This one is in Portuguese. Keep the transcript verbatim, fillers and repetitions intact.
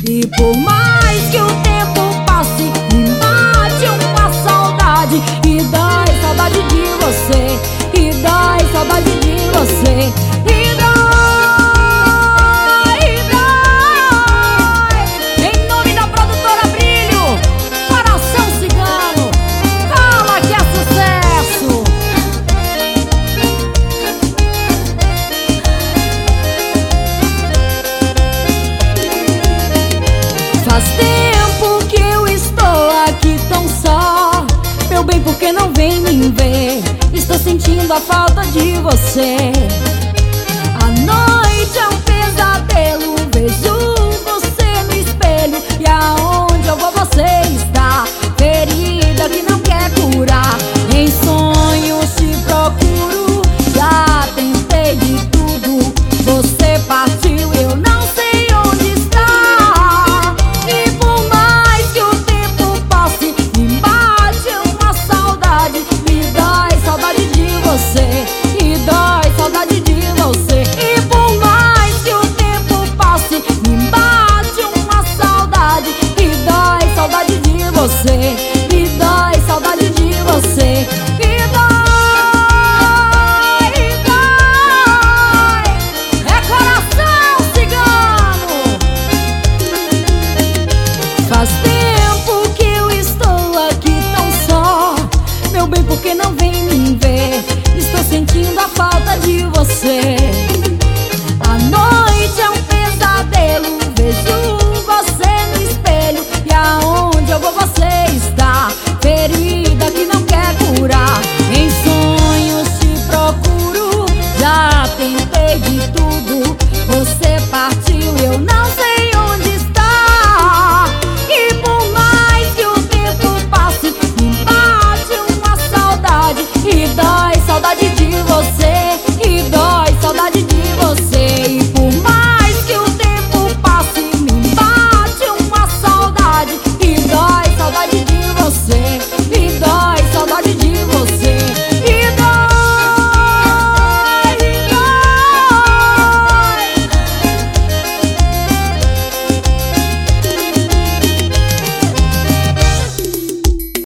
E por mais que o tempo passe, me bate uma saudade. E dói saudade de você, e dói saudade de você. E dói, e dói. Em nome da produtora Brilho, Coração Cigano, fala que é sucesso. Faz tempo que eu estou aqui tão só, meu bem, por que não vem me ver? Estou sentindo a falta de você. A noite é um pesadelo,